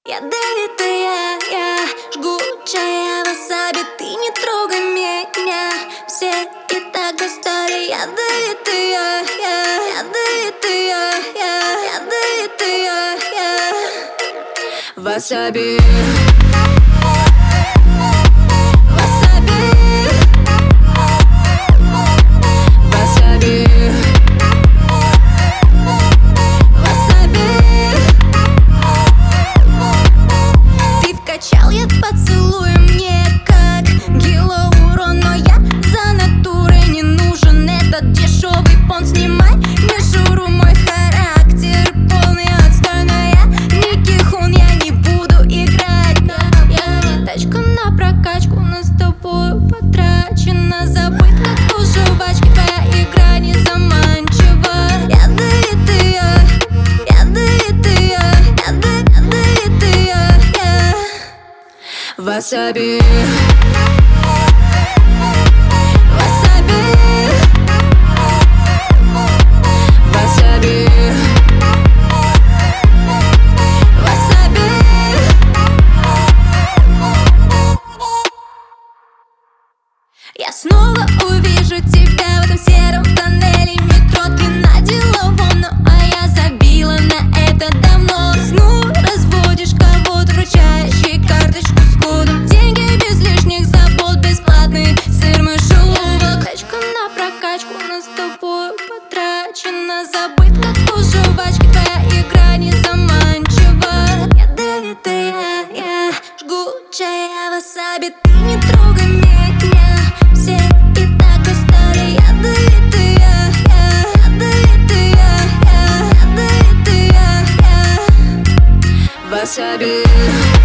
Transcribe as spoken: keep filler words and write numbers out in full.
Ядовитая, я жгучая васаби, ты не трогай меня. Все и так достали. Ядовитая, я, ядовитая, я, ядовитая, я. Васаби. Поцелуй мне как гиалурон, но я за натурой не нужен этот дешевый пон. Снимай мишуру, мой характер полный отстой, но я не кихон, я не буду играть. Я не тачка на прокачку, но с тобой потрачена. Забыть, как у жвачки, твоя игра не заманчива. Ядовитая, ядовитая, ядовитая, я. Васаби. Васаби. Васаби. Васаби. Я снова увижу тебя в этом сером тоннеле метро. Ты на деловом, ну а я забила на это давно. Сну разводишь кого-то, вручаешь ей карточку с кодом. Деньги без лишних забот, бесплатный сыр, мышеловок. Тачка на прокачку, но с тобой потрачена. Забыть, как у жвачки, твоя игра не заманчива. Ядовитая, я жгучая васаби, ты не трогай меня. Все и так устали. Ядовитая, я, ядовитая, я, ядовитая, я. Васаби.